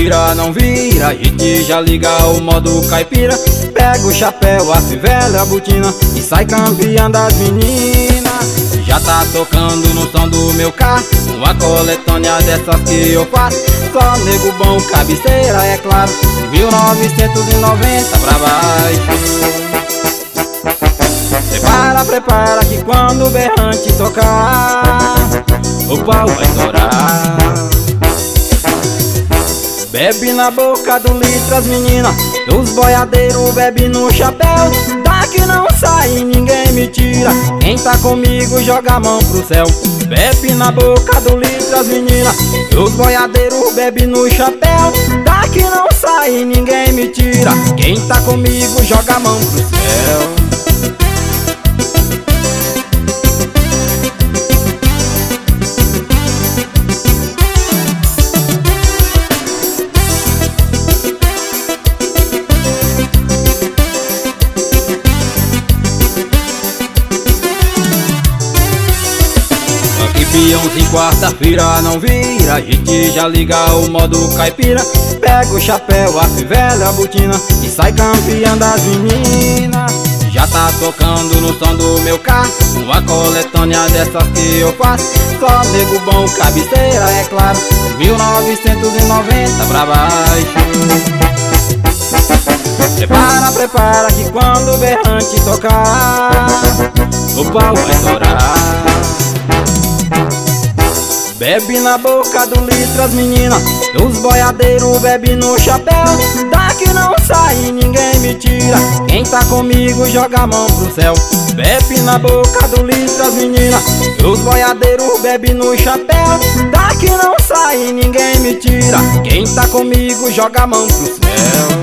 quarta-feira não vira, a gente já liga o modo caipira. Pega o chapéu, a fivela, a botina e sai campeã das meninas. Já tá tocando no som do meu carro uma coletânea dessas que eu faço. Só nego bom, cabeceira, é claro, 1990 pra baixo. Prepara, prepara que quando o berrante tocar, o pau vai estourar. Bebe na boca do litro as meninas, os boiadeiros bebe no chapéu. Daqui não sai, ninguém me tira, quem tá comigo joga a mão pro céu. Bebe na boca do litro as meninas, os boiadeiros bebe no chapéu. Daqui não sai, ninguém me tira, quem tá comigo joga a mão pro céu. Peãozinho, quarta-feira não vira, a gente já liga o modo caipira. Pega o chapéu, a fivela, a botina e sai campeã das meninas. Já tá tocando no som do meu carro uma coletânea dessas que eu faço. Só nego bom, cabeceira, é claro, 1990 pra baixo. Prepara, prepara que quando o berrante tocar, o pau vai estourar. Bebe na boca do litro as meninas, os boiadeiros bebe no chapéu. Daqui não sai, ninguém me tira, quem tá comigo joga a mão pro céu. Bebe na boca do litro as meninas, os boiadeiros bebe no chapéu. Daqui não sai, ninguém me tira, quem tá comigo joga a mão pro céu.